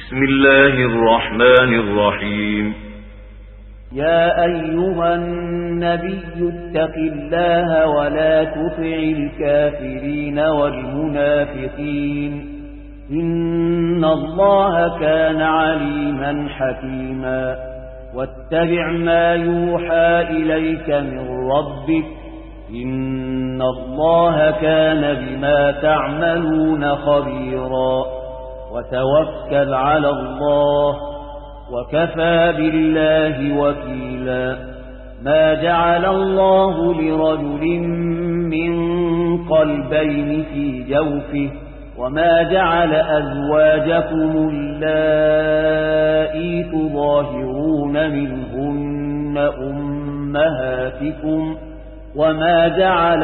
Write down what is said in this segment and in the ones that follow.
بسم الله الرحمن الرحيم. يا أيها النبي اتق الله ولا تطع الكافرين والمنافقين إن الله كان عليما حكيما. واتبع ما يوحى إليك من ربك إن الله كان بما تعملون خبيرا. وتوكل على الله وكفى بالله وكيلا. ما جعل الله لرجل من قلبين في جوفه وما جعل أزواجكم اللائي تظاهرون منهن أمهاتكم وما جعل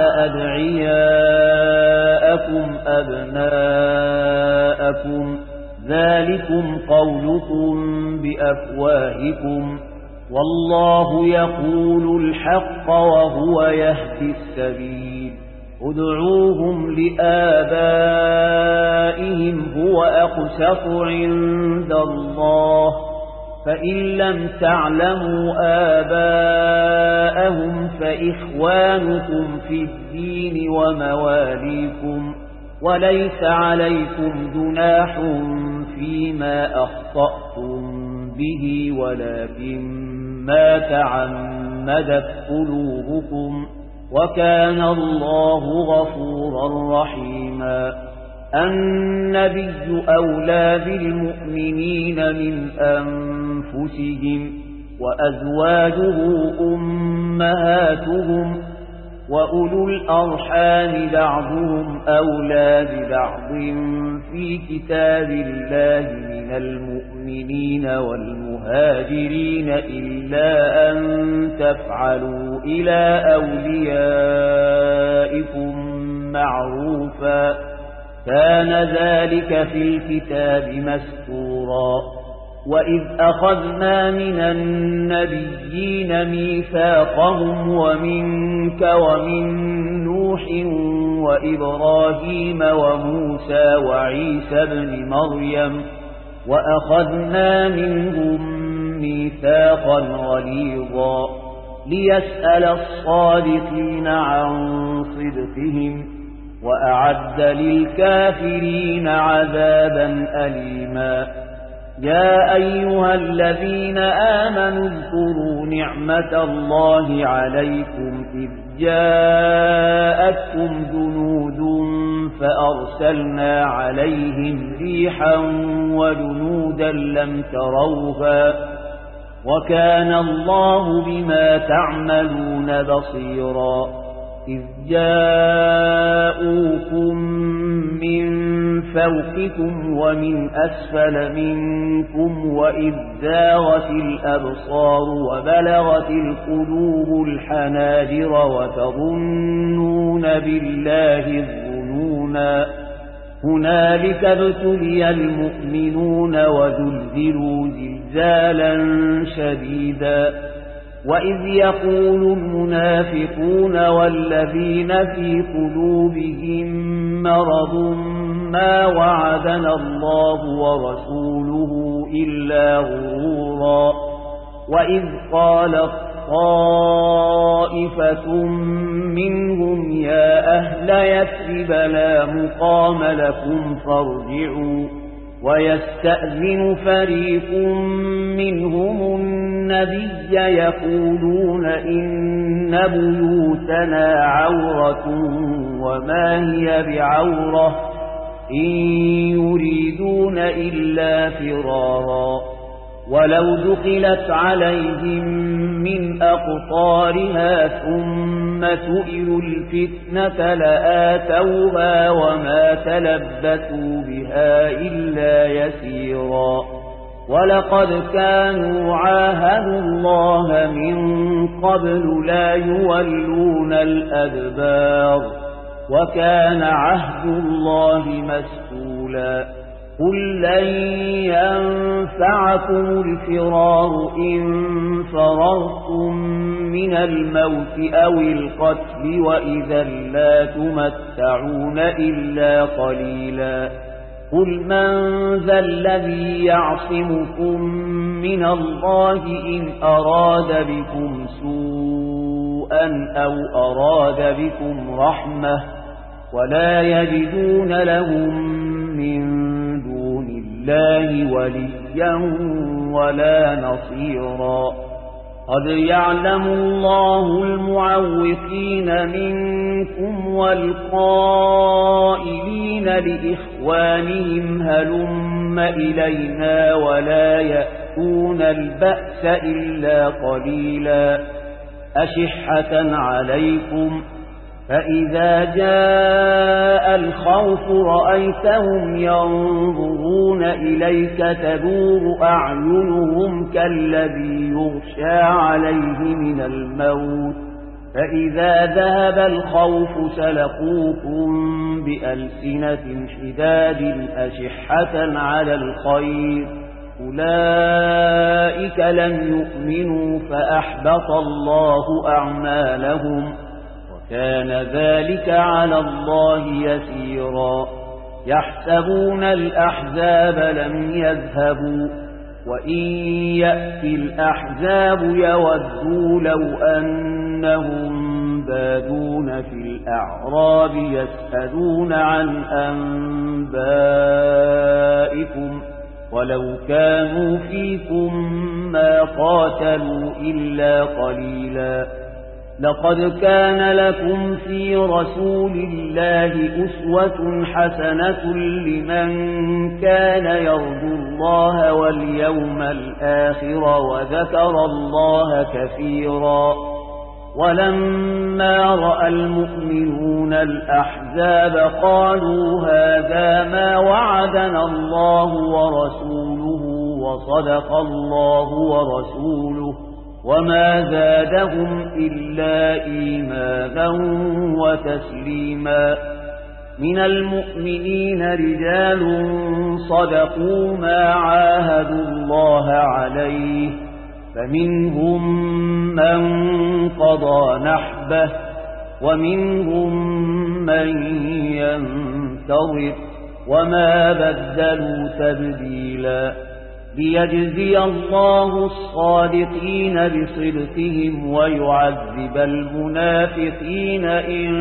أدعياءكم أبناءكم ذلكم قولكم بأفواهكم والله يقول الحق وهو يهدي السبيل. ادعوهم لآبائهم هو أقسط عند الله فإن لم تعلموا آباءهم فإخوانكم في الدين ومواليكم وليس عليكم جناح فيما أخطأتم به ولكن ما تعمدت قلوبكم وكان الله غفورا رحيما. النبي أولى بالمؤمنين من أنفسهم وأزواجه أمهاتهم وأولو الأرحام بعضهم أولى ببعض في كتاب الله من المؤمنين والمهاجرين إلا أن تفعلوا إلى أوليائكم معروفا كان ذلك في الكتاب مسطورا. وإذ أخذنا من النبيين ميثاقهم ومنك ومن نوح وإبراهيم وموسى وعيسى بن مريم وأخذنا منهم ميثاقا غليظا ليسأل الصادقين عن صدقهم وأعد للكافرين عذابا أليما. يا أيها الذين آمنوا اذكروا نعمة الله عليكم إذ جاءتكم جنود فأرسلنا عليهم ريحا وجنودا لم تروها وكان الله بما تعملون بصيرا. إذ جاءوكم من فوقكم ومن أسفل منكم وإذ زاغت الأبصار وبلغت القلوب الحناجر وتظنون بالله الظنونا. هنالك ابتلي المؤمنون وزلزلوا زلزالا شديدا. وإذ يقول المنافقون والذين في قلوبهم مرض ما وعدنا الله ورسوله إلا غرورا. وإذ قالت طائفة منهم يا أهل يثرب لا مقام لكم فارجعوا ويستأذن فريق منهم النبي يقولون إن بيوتنا عورة وما هي بعورة إن يريدون إلا فرارا. ولو دخلت عليهم من أقطارها ثم سئلوا الفتنة لآتوها وما تلبثوا بها إلا يسيرا. ولقد كانوا عاهدوا الله من قبل لا يولون الأدبار وكان عهد الله مسؤولا. قل لن ينفعكم الفرار إن فررتم من الموت أو القتل وإذا لا تمتعون إلا قليلا. قل من ذا الذي يعصمكم من الله إن أراد بكم سوءا أو أراد بكم رحمة ولا يجدون لهم من دون الله وليا ولا نصيرا قد يعلم الله المعوقين منكم والقائلين لإخوانهم هلم إلينا ولا يأتون البأس إلا قليلا أشحة عليكم فإذا جاء الخوف رأيتهم ينظرون إليك تدور أعينهم كالذي يغشى عليه من الموت فإذا ذهب الخوف سلقوكم بألسنة حداد أشحة على الخير أولئك لم يؤمنوا فأحبط الله أعمالهم كان ذلك على الله يسيرا يحسبون الأحزاب لم يذهبوا وإن يأتي الأحزاب يودوا لو أنهم بادون في الأعراب يسألون عن أنبائكم ولو كانوا فيكم ما قاتلوا إلا قليلا لقد كان لكم في رسول الله أسوة حسنة لمن كان يرجو الله واليوم الآخر وذكر الله كثيرا ولما رأى المؤمنون الأحزاب قالوا هذا ما وعدنا الله ورسوله وصدق الله ورسوله وما زادهم إلا إيمانا وتسليما من المؤمنين رجال صدقوا ما عاهدوا الله عليه فمنهم من قضى نحبه ومنهم من ينتظر وما بدلوا تبديلا ليجزي الله الصادقين بصدقهم ويعذب المنافقين إن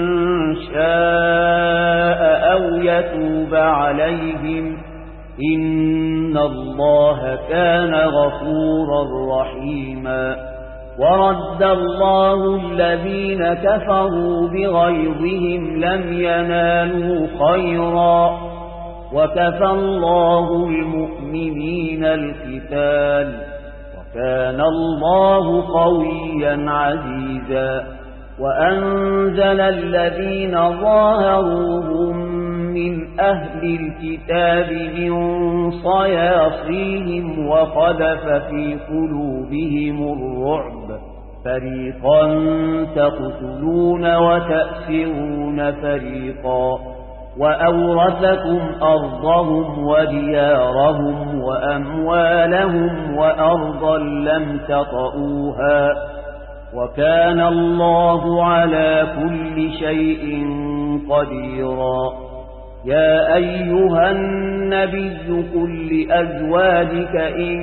شاء أو يتوب عليهم إن الله كان غفورا رحيما ورد الله الذين كفروا بغيظهم لم ينالوا خيرا وكفى الله المؤمنين القتال وكان الله قويا عزيزا وأنزل الذين ظاهروهم من أهل الكتاب من صياصيهم وقذف في قلوبهم الرعب فريقا تقتلون وتأسرون فريقا وأورثكم أرضهم وديارهم وأموالهم وأرضا لم تطئوها وكان الله على كل شيء قديرا يا أيها النبي قل لأزواجك إن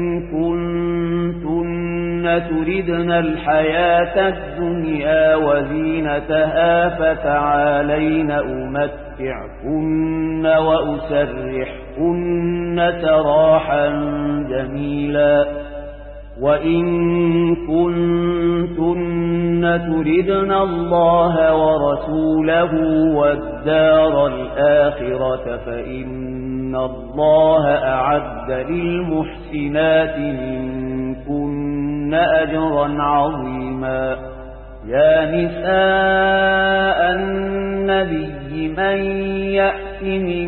كنتن تردن الحياة الدنيا وزينتها فتعالين أمتعكن وأسرحكن سراحا جميلا وإن كنتن تردن الله ورسوله والدار الآخرة فإن الله أعد للمحسنات منكن أجرا عظيما يا نساء النبي من يأت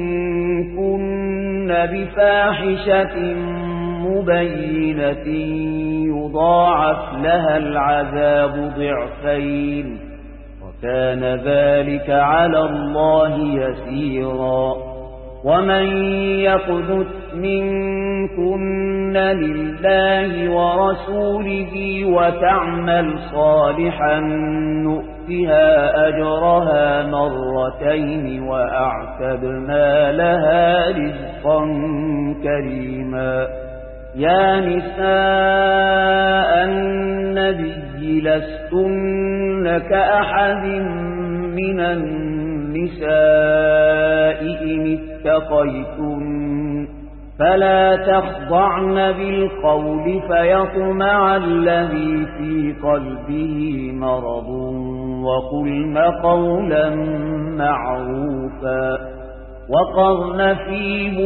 منكن بفاحشة مبينة يضاعف لها العذاب ضعفين وكان ذلك على الله يسيرا ومن يقنت منكن لله ورسوله وتعمل صالحا نؤتها نؤتها أجرها مرتين وأعتدنا لها رزقا كريما. يا نساء النبي لستن كأحد من النساء إن اتقيتن فلا تخضعن بالقول فيطمع الذي في قلبه مرض وقلن قولا معروفا. وقرن في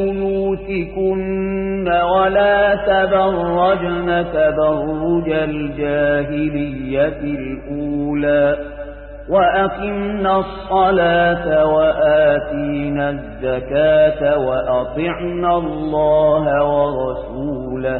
بيوتكن ولا تبرجن تبرج الجاهلية الأولى وأقمنا الصلاة وآتينا الزكاة وأطعنا الله ورسوله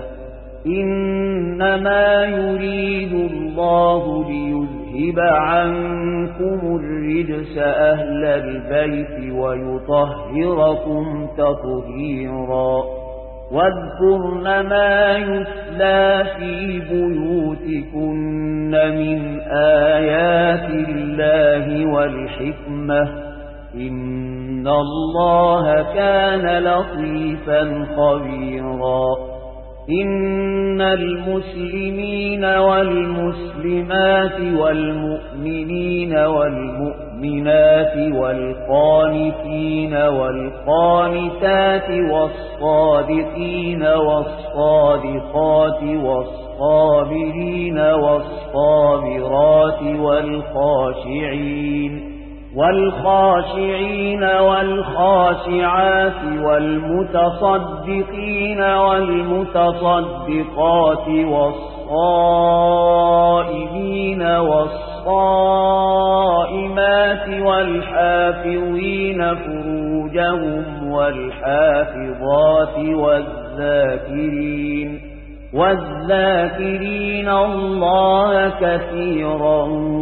إنما يريد الله ليذهب عنكم الرجس أهل البيت ويطهركم تطهيرا. واذكرن ما يتلى في بيوتكن من آيات الله والحكمة إن الله كان لطيفا خبيرا. إن المسلمين والمسلمات والمؤمنين والمؤمنات والقانتين والقانتات والصادقين والصادقات والصابرين والصابرات والخاشعين والخاشعات والمتصدقين والمتصدقات والصائمين والصائمات والحافظين فروجهم والحافظات والذاكرين الله كثيرا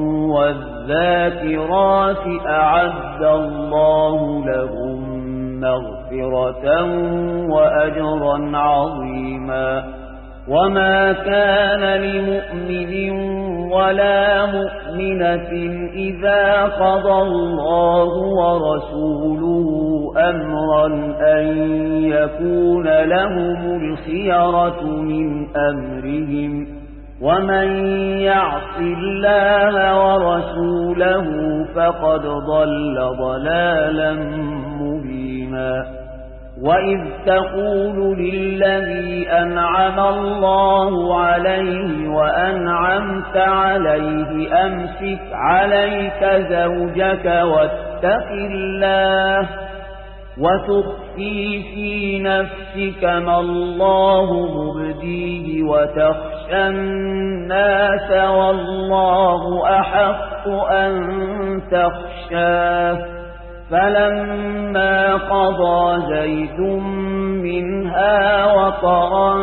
والذاكرات أعد الله لهم مغفرة وأجرا عظيما. وما كان لمؤمن ولا مؤمنة إذا قضى الله ورسوله أمرا أن يكون لهم الخيرة من أمرهم ومن يعص الله ورسوله فقد ضل ضلالا مبينا. وإذ تقول للذي أنعم الله عليه وأنعمت عليه أمسك عليك زوجك واتق الله وتخفي في نفسك ما الله مبديه وتخشى الناس والله أحق أن تخشاه. فلما قضى زيد منها وطرا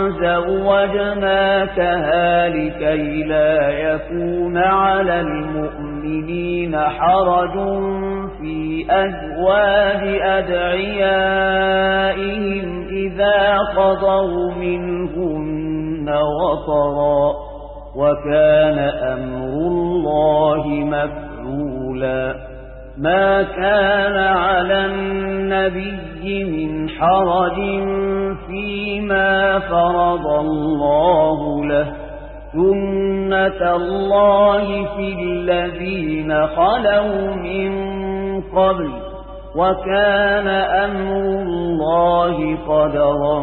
زوجناكها لكي لا يكون على المؤمنين حرج في أزواج أدعيائهم إذا قضوا منهن وطرا وكان أمر الله مفعولا. ما كان على النبي من حرج فيما فرض الله له سنة الله في الذين خلوا من قبل وكان أمر الله قدرا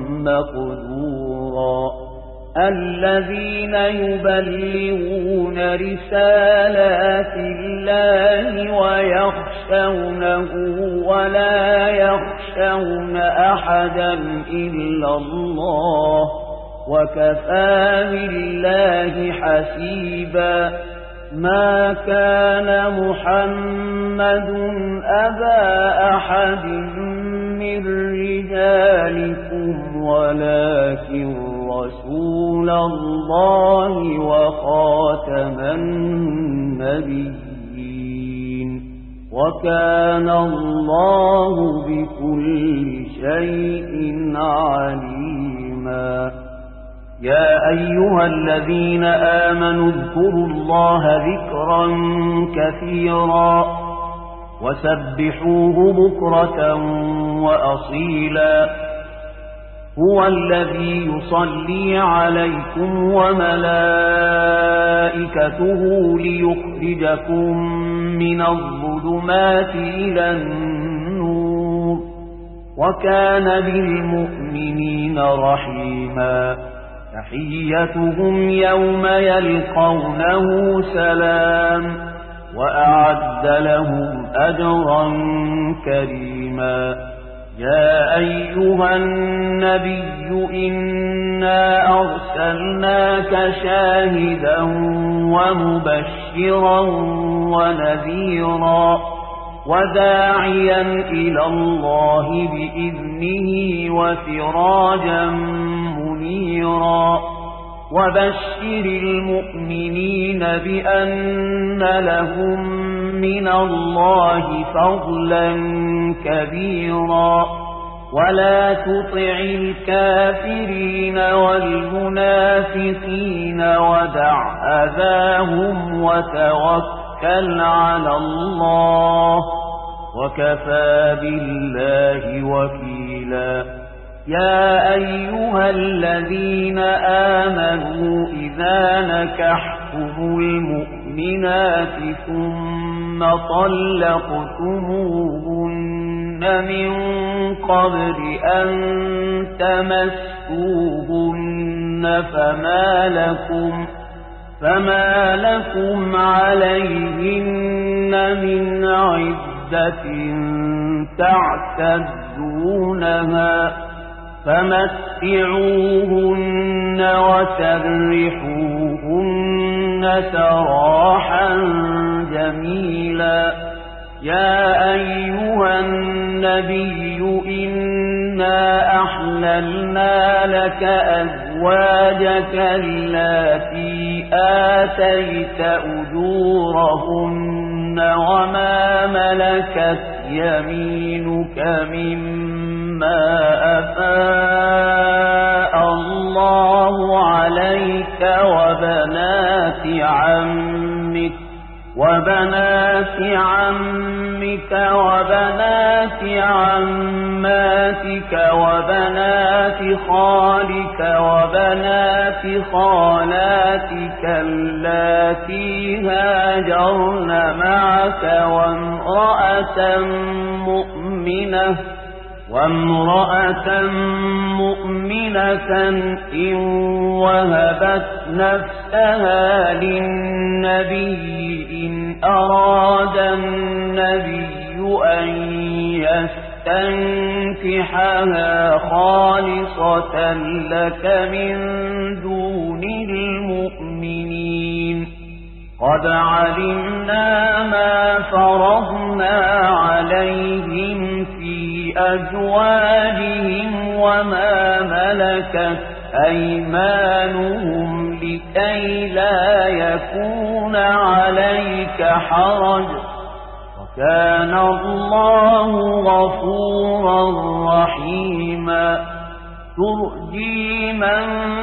مقدورا. الذين يبلغون رسالات الله ويخشونه ولا يخشون أحدا إلا الله وكفى بالله حسيبا. ما كان محمد أبا أحد من رجالكم ولكن رسول الله وخاتم النبيين وكان الله بكل شيء عليما. يا أيها الذين آمنوا اذكروا الله ذكرا كثيرا وسبحوه بكرة وأصيلا هو الذي يصلي عليكم وملائكته ليخرجكم من الظلمات إلى النور وكان بالمؤمنين رحيما تحيتهم يوم يلقونه سلام وأعد لهم أجرا كريما يا أيها النبي إنا أرسلناك شاهدا ومبشرا ونذيرا وداعيا إلى الله بإذنه وسراجا منيرا وبشر المؤمنين بأن لهم من الله فضلا كبيرا ولا تطع الكافرين والمنافقين ودع أذاهم وتوكل على الله وكفى بالله وكيلا يا أيها الذين آمنوا إذا نكحتم المؤمنات ثم طلقتموهن من قبل أن تمسوهن فما لكم عليهن من عدة تعتدونها فمتعوهن وسرحوهن سراحا جميلا يا أيها النبي إنا أحللنا لك أزواجك اللاتي آتيت أجورهن وما ملكت يمينك مما أفاء الله عليك وبنات عمك وبنات عماتك وبنات خالك وبنات خالاتك اللاتي هاجرن معك وامرأة مؤمنة إن وهبت نفسها للنبي إن أراد النبي أن يستنكحها خالصة لك من دون المؤمنين قد علمنا ما فرضنا عليهم في أزواجهم وما ملكت أيمانهم لكي لا يكون عليك حرج وكان الله غفورا رحيما ترجي من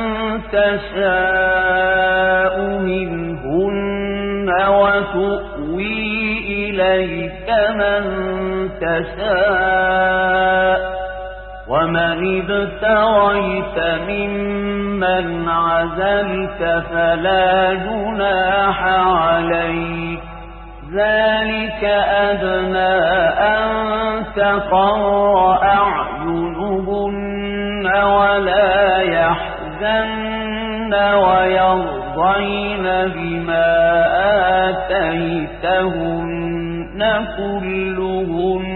تشاء منهن وتؤوي إليك من تشاء ومن ابتغيت ممن عزلت فلا جناح عليك ذلك أدنى أن تقر أعينهن ولا يحزن ويرضين بما آتيتهن كلهن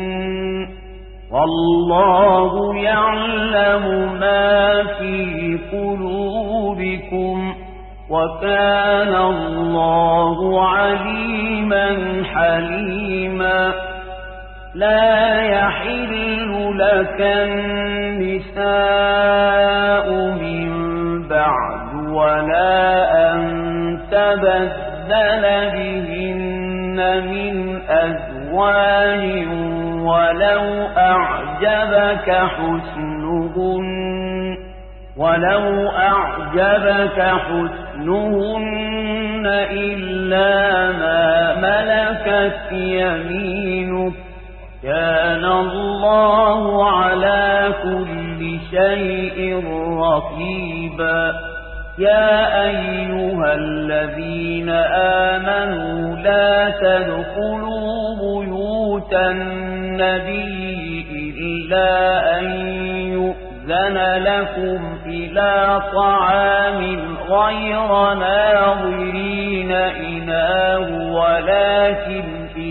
والله يعلم ما في قلوبكم وكان الله عليما حليما لا يحل لك النساء من بعد ولا أن تبدل بهن من أزواج ولو أعجبك حسنهن ولو أعجبك حسنهن إلا ما ملكت يمينك كان الله على كل شيء رقيبا يا أيها الذين آمنوا لا تدخلوا بيوت النبي إلا أن يؤذن لكم إلى طعام غير ناظرين إناه ولكن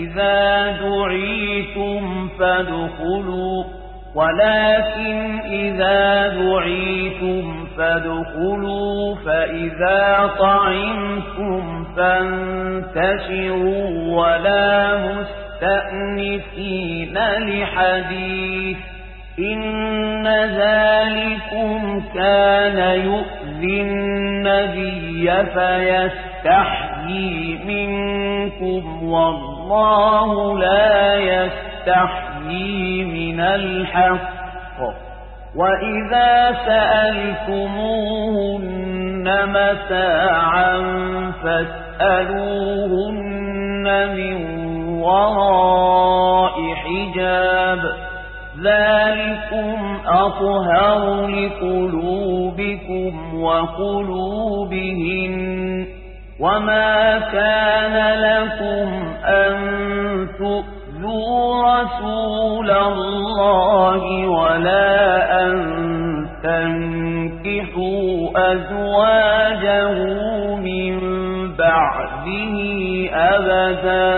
إذا دعيتم فادخلوا فإذا طعمتم فانتشروا ولا مستأنسين لحديث إن ذلكم كان يؤذي النبي فيستحيي منكم والله لا يستحيي من الحق وإذا سألتموهن متاعا فاسألوهن من وراء حجاب ذلكم أطهر لقلوبكم وقلوبهن وما كان لكم أن تؤذوا رسول الله ولا أن تنكحوا أزواجه من بعده أبدا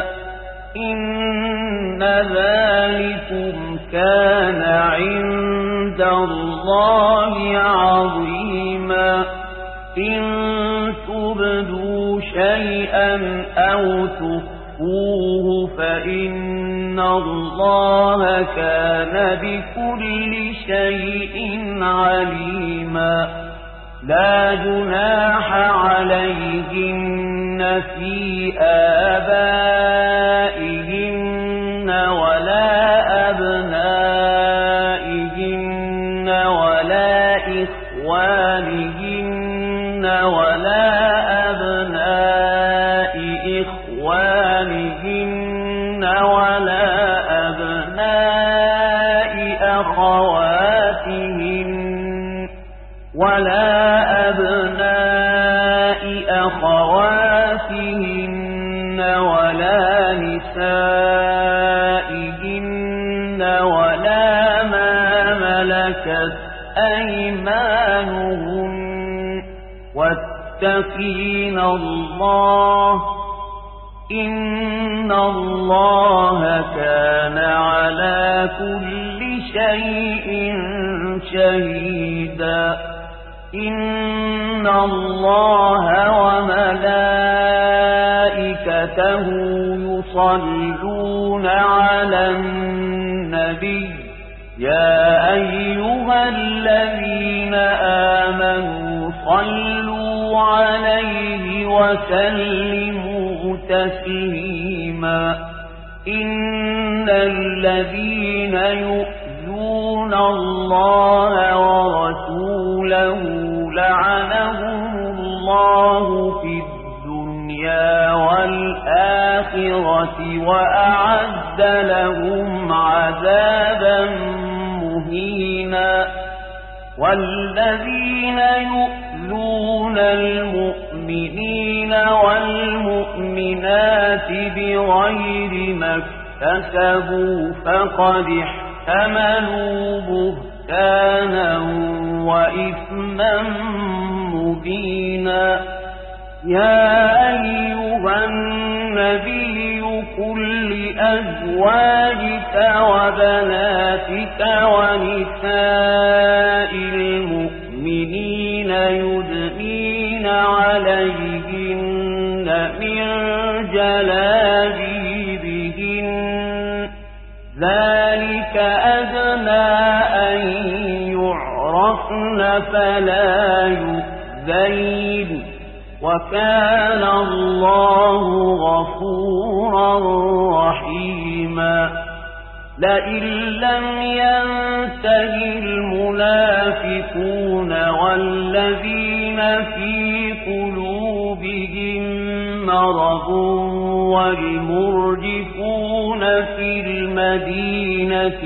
إن ذلكم كان عند الله عظيما إن تبدوا شيئا أو تخفوه فإن الله كان بكل شيء عليما لا جناح عليهن في آبائهن ولا أبنائهن ولا إخوانهن ولا أبناء إخوانهن ولا أبناء أخواتهن ولا نسائهن ولا ما ملكت أيمانهن واتقين الله إن الله كان على كل شيء شهيدا إن الله وملائكته يصلون على النبي يا أيها الذين آمنوا صلوا عليه وسلموا تسليما إن الذين يؤذون الله ورسوله لعنهم الله في الدنيا والآخرة وأعد لهم عذابا مهينا والذين يؤذون المؤمنين والمؤمنات بغير ما اكتسبوا فقد احتملوا بهتانا وإثما مبينا يا أيها النبي قل لأزواجك وبناتك ونساء المؤمنين يدنين عليهن من جلابيبهن ذلك أدنى أن يعرفن فلا يؤذين وكان الله غفورا رحيما لئن لم ينته المنافقون الذين في قلوبهم مرض والمرجفون في المدينة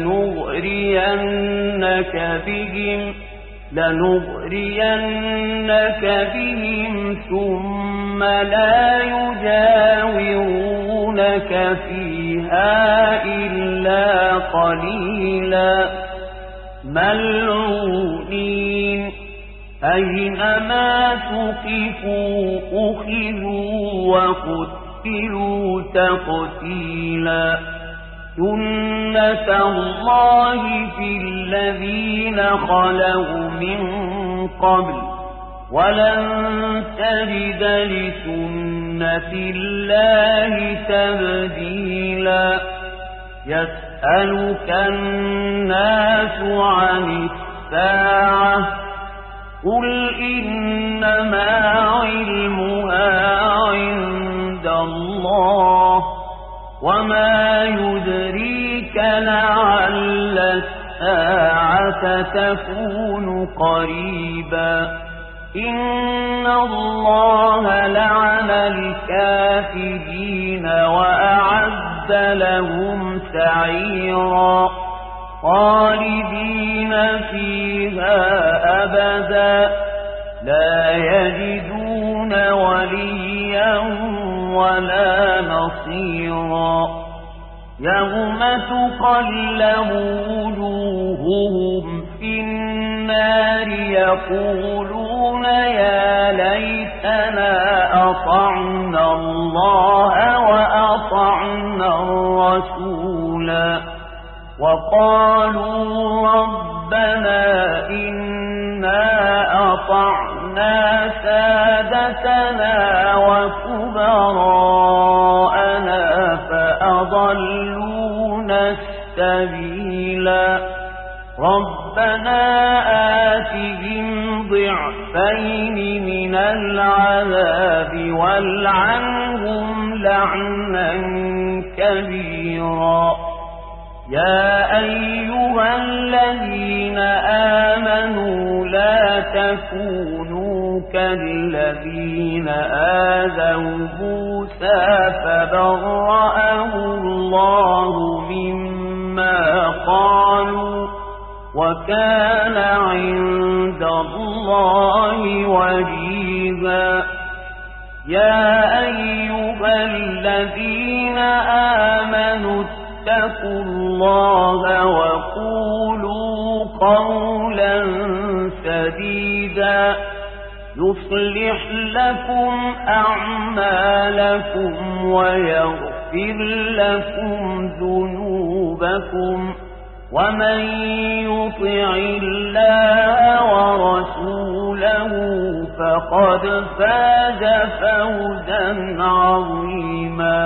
لنغرينك بهم ثم لا يجاورونك فيها إلا قليلا ملعونين أينما ثقفوا أخذوا وقتلوا تقتيلا سنة الله في الذين خلوا من قبل ولن تجد لسنة الله تبديلا يسألك الناس عن الساعة قل إنما علمها عند الله وما يدريك لعل الساعة تكون قريبا إن الله لعن الكافرين وأعد لهم سعيرا خالدين فيها أبدا لا يجدون وليا ولا نصيرا يوم تقلب وجوههم في النار يقولون يا ليتنا أطعنا الله وأطعنا الرسولا وقالوا ربنا إنا أطعنا سادتنا وكبراءنا فأضلونا السبيلا ربنا آتهم ضعفين من العذاب والعنهم لعنا كبيرا يا أيها الذين آمنوا لا تكونوا كالذين آذوا موسى فبرأه الله مما قالوا وكان عند الله وجيها يا أيها الذين آمنوا اتقوا الله وقولوا قولا سديدا يصلح لكم أعمالكم ويغفر لكم ذنوبكم ومن يطع الله ورسوله فقد فاز فوزا عظيما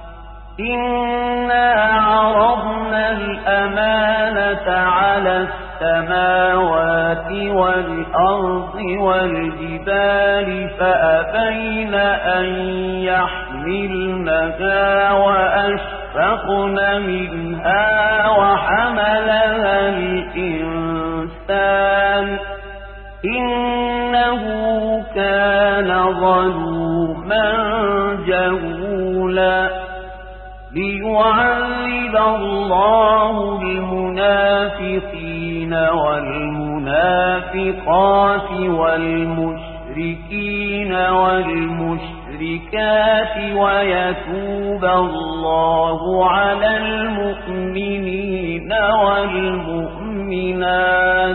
إنا عرضنا الأمانة على السماوات والأرض والجبال فأبين أن يحملنها وأشفقن منها وحملها الإنسان إنه كان ظلوما جهولا ليعذب الله المنافقين والمنافقات والمشركين والمشركات ويتوب الله على المؤمنين والمؤمنات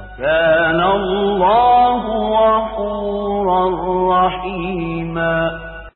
وكان الله غفورا رحيما